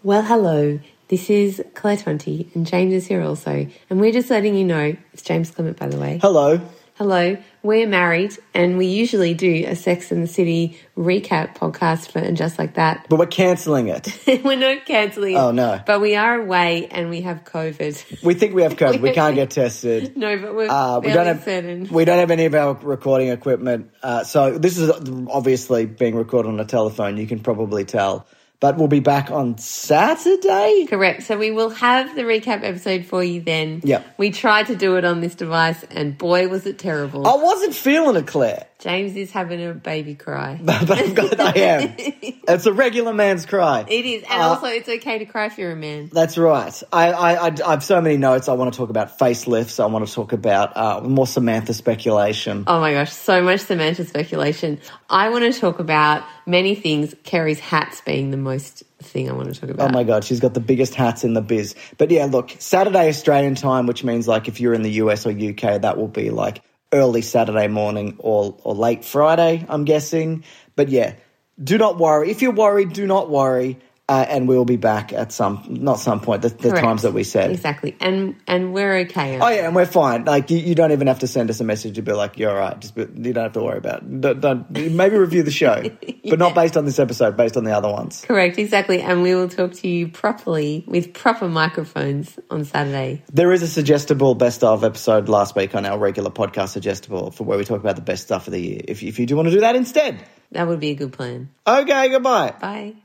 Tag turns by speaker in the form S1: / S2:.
S1: Well, hello. This is Claire 20 and James is here also. And we're just letting you know, it's James Clement, by the way.
S2: Hello.
S1: Hello. We're married and we usually do a Sex and the City recap podcast for And Just Like That.
S2: But we're cancelling it.
S1: We're not cancelling it.
S2: Oh, no.
S1: But we are away and we have COVID.
S2: We think we have COVID. We can't get tested.
S1: No, but we're certain.
S2: We don't have any of our recording equipment. So this is obviously being recorded on a telephone. You can probably tell. But we'll be back on Saturday?
S1: Correct. So we will have the recap episode for you then.
S2: Yep.
S1: We tried to do it on this device and boy, was it terrible.
S2: I wasn't feeling it, Claire.
S1: James is having a baby cry.
S2: But I am. It's a regular man's cry.
S1: It is. And also it's okay to cry if you're a man.
S2: That's right. I have so many notes. I want to talk about facelifts. I want to talk about more Samantha speculation.
S1: Oh, my gosh. So much Samantha speculation. I want to talk about many things, Kerry's hats being the most thing I want to talk about.
S2: Oh, my God. She's got the biggest hats in the biz. But, yeah, look, Saturday Australian time, which means, like, if you're in the US or UK, that will be, like, early Saturday morning or late Friday, I'm guessing. But, yeah, do not worry. If you're worried, do not worry. And we'll be back at not some point, the times that we said.
S1: Exactly. And we're okay.
S2: Oh, yeah, and we're fine. Like, you don't even have to send us a message to be like, you're all right. You don't have to worry about it. Don't maybe review the show, but not based on this episode, based on the other ones.
S1: Correct, exactly. And we will talk to you properly with proper microphones on Saturday.
S2: There is a suggestible best of episode last week on our regular podcast suggestible for where we talk about the best stuff of the year. If you do want to do that instead.
S1: That would be a good plan.
S2: Okay, goodbye.
S1: Bye.